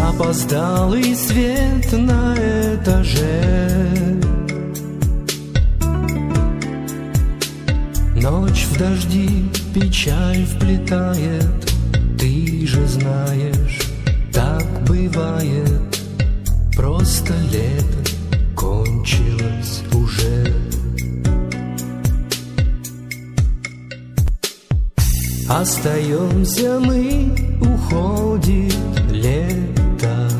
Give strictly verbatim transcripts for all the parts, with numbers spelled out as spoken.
Запоздалый свет на этаже, ночь в дожди печаль вплетает. Ты же знаешь, так бывает, просто лето кончилось уже. Остаемся мы, уходит лето.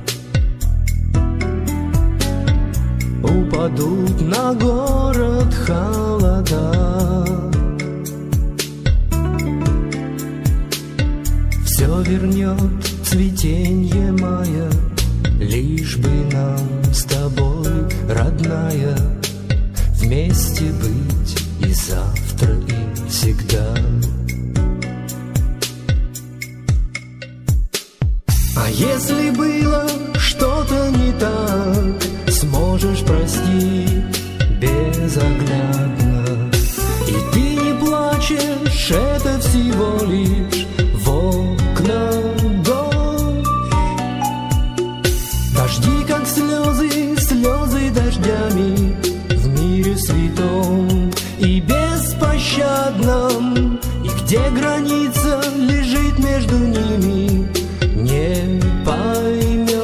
Упадут на город холода. Все вернет цветенье мая, лишь бы нам с тобой, родная, вместе быть и завтра, и всегда. А если было что-то не так, сможешь простить безоглядно. И ты не плачешь, это всего лишь в окна дождь. Дожди, как слезы, слезы дождями в мире святом и беспощадном. И где граница лежит между ними, не поймешь.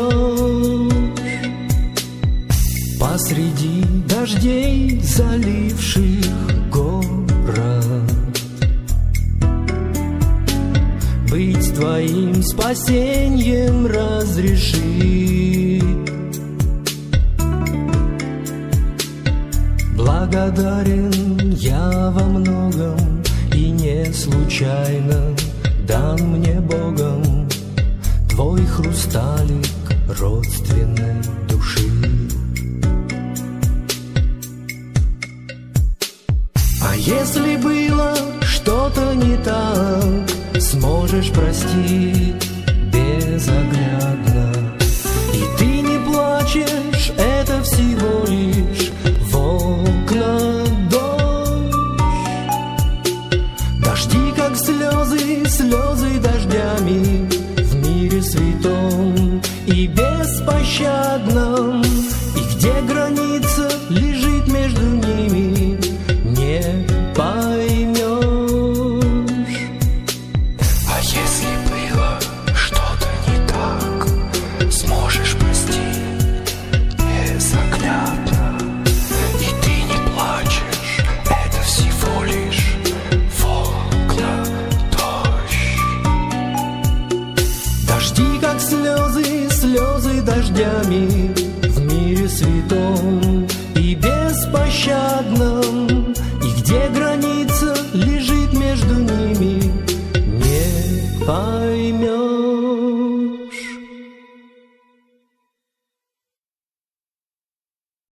Посреди дождей, заливших город, быть твоим спасением разреши. Благодарен я во многом, и не случайно дан мне Богом твой хрусталик родственной души. А если было что-то не так, сможешь простить безоглядно. И ты не плачешь, это всего лишь в окна дождь. Дожди, как слезы, слезы дождями в мире святом и беспощадном. И где граница лежит между ними, не поймешь. А если было что-то не так, сможешь простить безоглядно. И ты не плачешь, это всего лишь в окна дождь. Дожди, как слезы, слезы дождями